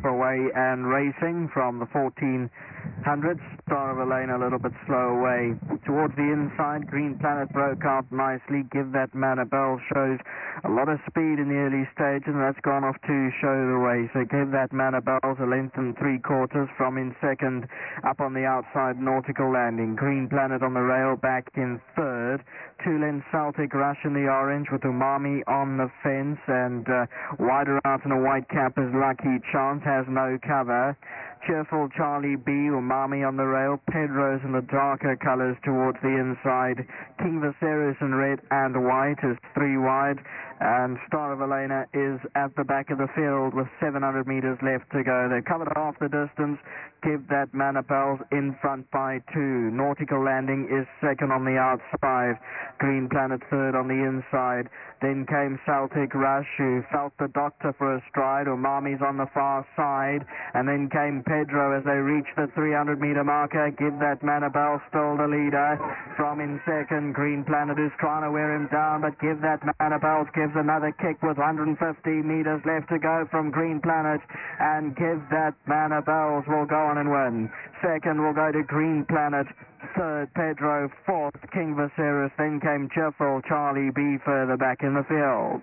away and racing from the 1400s. Star of Elena a little bit slow away. Towards the inside, Green Planet broke out nicely. Give That Man a Bell shows a lot of speed in the early stage, and that's gone off to show the way. So Give That Man a Bell's a length and 3/4 from in second. Up on the outside, Nautical Landing. Green Planet on the rail, back in third. 2 lengths Celtic Rush in the orange with Umami on the fence, and wider out in a white cap is Lucky Chance, has no cover. Cheerful Charlie B, Umami on the rail. Pedro's in the darker colors towards the inside. King Viserys in red and white is 3 wide, and Star of Elena is at the back of the field with 700 meters left to go. They've covered half the distance. Give That Man a Bell's in front by 2. Nautical Landing is second on the outside. Green Planet third on the inside. Then came Celtic Rush, who felt the doctor for a stride. Umami's on the far side. And then came Pedro as they reached the 300-meter marker. Give That Man a Bell still the leader. From in second, Green Planet is trying to wear him down, but Give That Man a Bell gives another kick with 150 meters left to go from Green Planet. And Give That Man a Bell will go on and win. Second will go to Green Planet. Third, Pedro. Fourth, King Viserys. Then came Cheerful Charlie B further back in the field.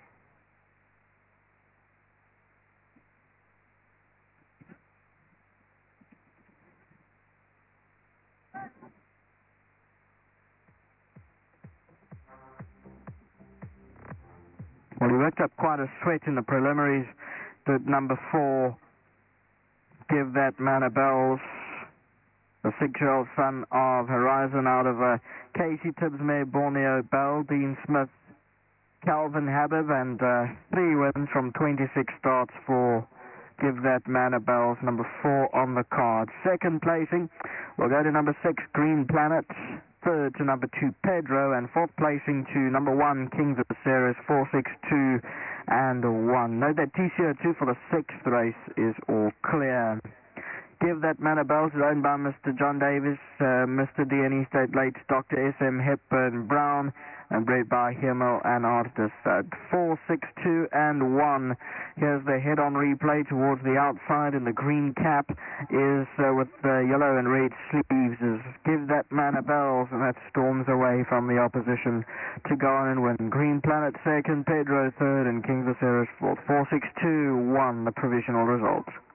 Well, he worked up quite a sweat in the preliminaries. The number 4, Give That Man a Bell's, the 6-year-old son of Horizon out of Casey Tibbs mare Borneo Bell, Dean Smith, Calvin Habib, and 3 wins from 26 starts for Give That Man a Bell's, number 4 on the card. Second placing, we'll go to number 6, Green Planet. Third to number 2, Pedro, and fourth placing to number 1, King Viserys, 4, 6, 2, and 1. Note that TCO2 for the 6th race is all clear. Give That Man a Bell is owned by Mr. John Davis, Mr. D&E State Lates, Dr. S.M. Hepburn Brown, and bred by Himmel and Artis. 4, 6, 2, and 1. Here's the head-on replay towards the outside, and the green cap is with the yellow and red sleeves is Give That Man a Bell, and that storms away from the opposition to go on and win. Green Planet second, Pedro third, and King Viserys fourth. 4, 6, 2, 1, the provisional results.